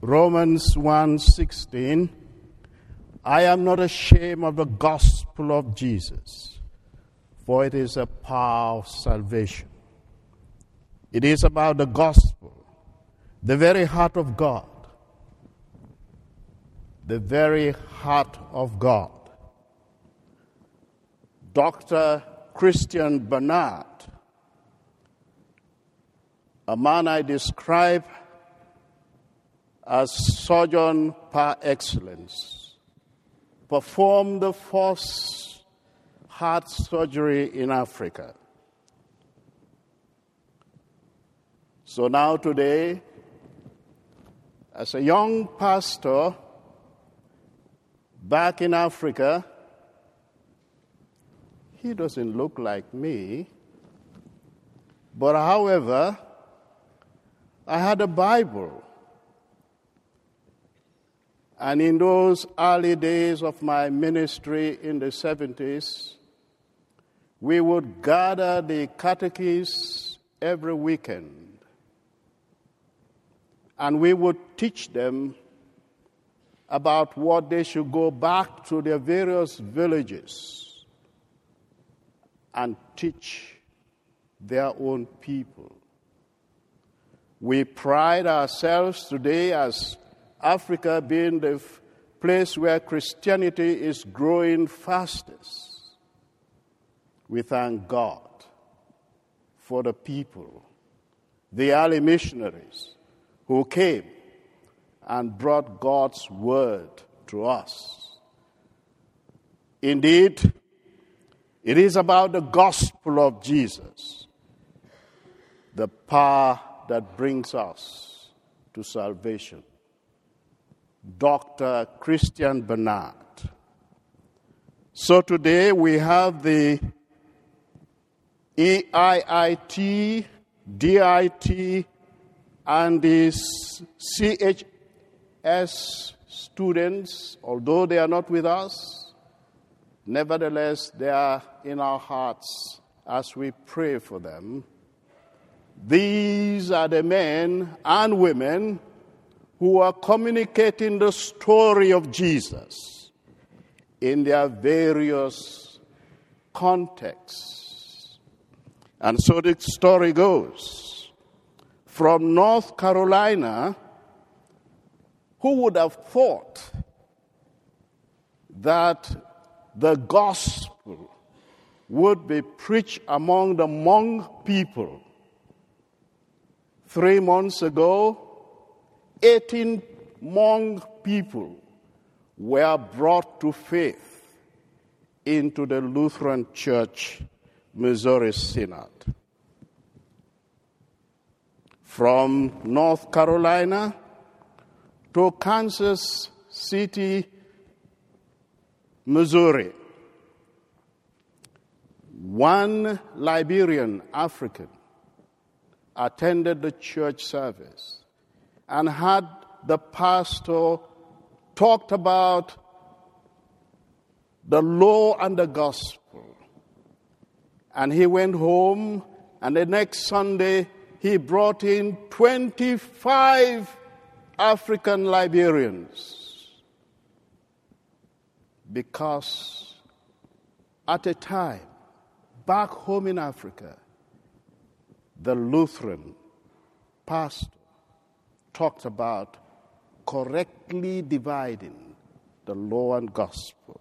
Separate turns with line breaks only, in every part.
Romans 1:16, I am not ashamed of the gospel of Jesus, for it is a power of salvation. It is about the gospel, the very heart of God. The very heart of God. Dr. Christian Barnard, a man I describe as surgeon par excellence, performed the first heart surgery in Africa. So now today, as a young pastor back in Africa, he doesn't look like me. But however, I had a Bible. And in those early days of my ministry in the 70s, we would gather the catechists every weekend. And we would teach them about what they should go back to their various villages and teach their own people. We pride ourselves today as Africa being the place where Christianity is growing fastest. We thank God for the people, the early missionaries who came and brought God's word to us. Indeed, it is about the gospel of Jesus, the power that brings us to salvation. Dr. Christian Barnard. So today we have the EIIT, DIT, and the CHS students, although they are not with us, nevertheless they are in our hearts as we pray for them. These are the men and women who are communicating the story of Jesus in their various contexts. And so the story goes. From North Carolina, who would have thought that the gospel would be preached among the Hmong people? 3 months ago, 18 Hmong people were brought to faith into the Lutheran Church, Missouri Synod. From North Carolina to Kansas City, Missouri, one Liberian African attended the church service and had the pastor talked about the law and the gospel. And he went home, and the next Sunday he brought in 25 African Liberians. Because at a time, back home in Africa, the Lutheran pastor talked about correctly dividing the law and gospel.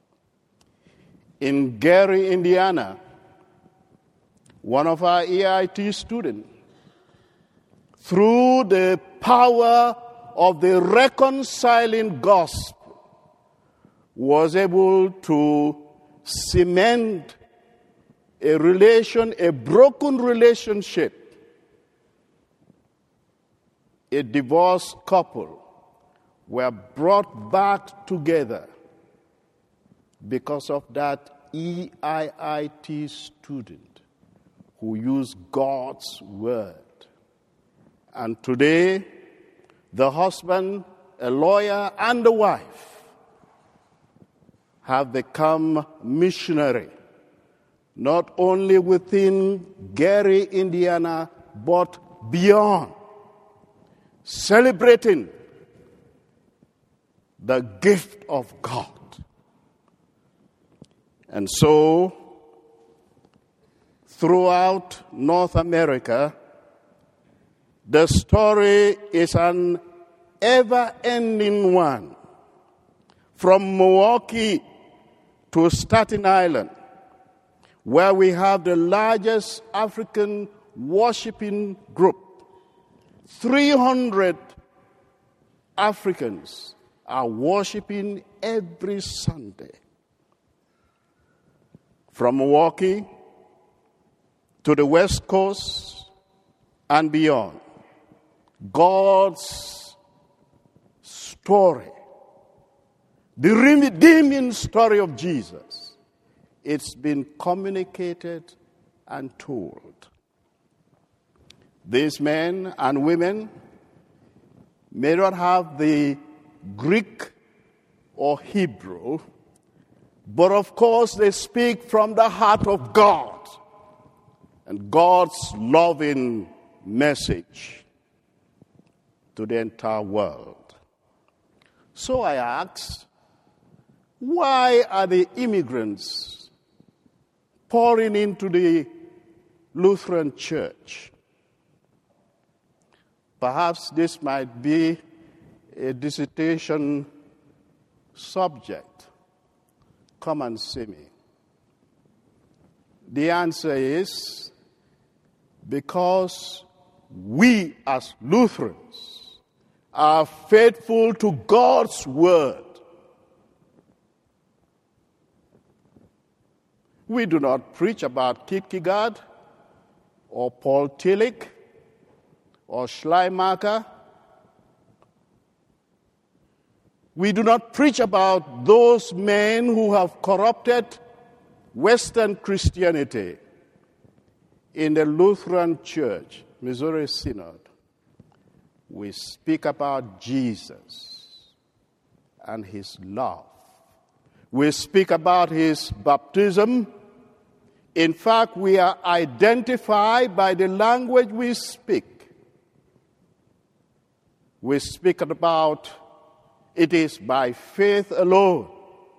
In Gary, Indiana, one of our EIT students, through the power of the reconciling gospel, was able to cement a broken relationship. A divorced couple were brought back together because of that EIIT student who used God's word. And today, the husband, a lawyer, and the wife have become missionary, not only within Gary, Indiana, but beyond, celebrating the gift of God. And so, throughout North America, the story is an ever-ending one. From Milwaukee to Staten Island, where we have the largest African worshiping group, 300 Africans are worshiping every Sunday. From Milwaukee to the West Coast and beyond, God's story, the redeeming story of Jesus, it's been communicated and told. These men and women may not have the Greek or Hebrew, but of course they speak from the heart of God and God's loving message to the entire world. So I asked, why are the immigrants pouring into the Lutheran Church? Perhaps this might be a dissertation subject. Come and see me. The answer is because we as Lutherans are faithful to God's word. We do not preach about Kierkegaard or Paul Tillich or Schleiermacher. We do not preach about those men who have corrupted Western Christianity. In the Lutheran Church, Missouri Synod, we speak about Jesus and his love. We speak about his baptism. In fact, we are identified by the language we speak. We speak about it is by faith alone.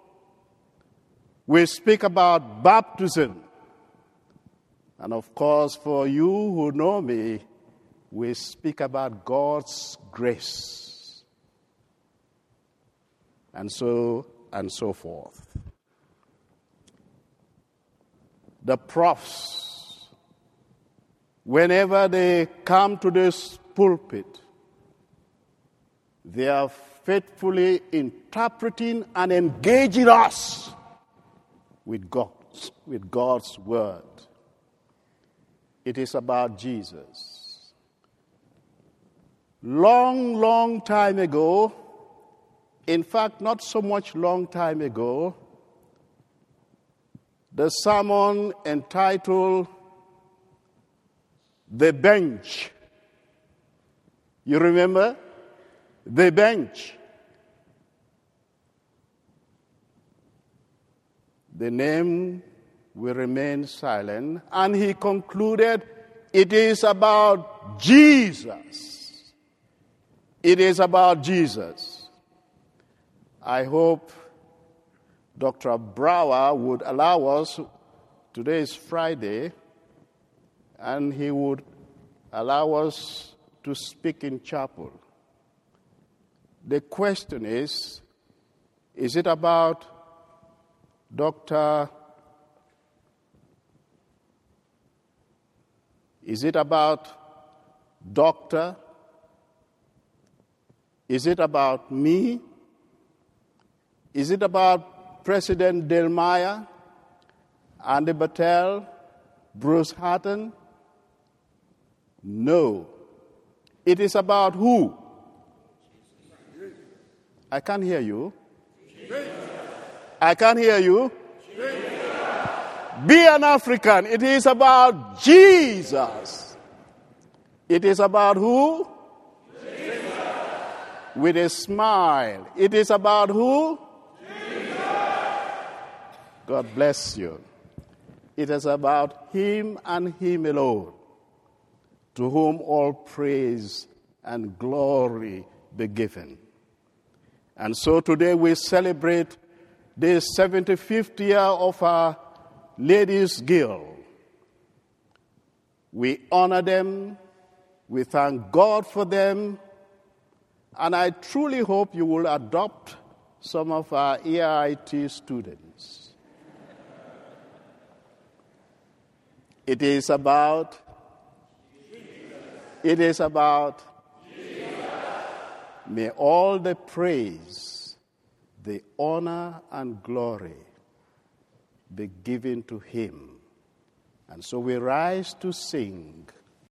We speak about baptism. And of course, for you who know me, we speak about God's grace. And so forth. The profs, whenever they come to this pulpit, they are faithfully interpreting and engaging us with God's word. It is about Jesus. Long time ago, in fact, not so much long time ago, the sermon entitled The Bench. You remember? The Bench. The name will remain silent, and he concluded, it is about Jesus. It is about Jesus. I hope Dr. Brower would allow us, today is Friday, and he would allow us to speak in chapel. The question is it about Doctor? Is it about doctor? Is it about me? Is it about President Delmeyer, Andy Battelle, Bruce Hatton? No. It is about who? I can't hear you. I can't hear you. Be an African. It is about Jesus. It is about who? Jesus. With a smile. It is about who? Jesus. God bless you. It is about him and him alone, to whom all praise and glory be given. And so today we celebrate the 75th year of our Ladies' Guild. We honor them, we thank God for them, and I truly hope you will adopt some of our EIT students. It is about may all the praise, the honor, and glory be given to him. And so we rise to sing